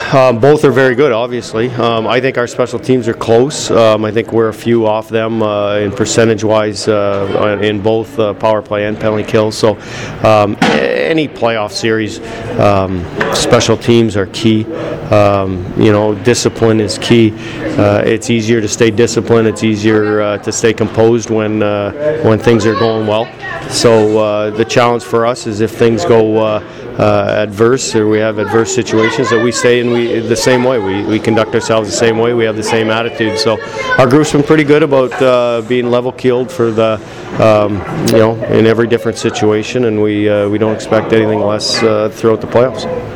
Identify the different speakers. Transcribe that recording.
Speaker 1: Both are very good, obviously. I think our special teams are close. I think we're a few off them in percentage-wise in both power play and penalty kills. So any playoff series, special teams are key. Discipline is key. It's easier to stay disciplined. It's easier to stay composed when things are going well. So the challenge for us is if things go adverse, or we have adverse situations, that we stay the same way. We conduct ourselves the same way. We have the same attitude. So our group's been pretty good about being level-keeled for in every different situation, and we don't expect anything less throughout the playoffs.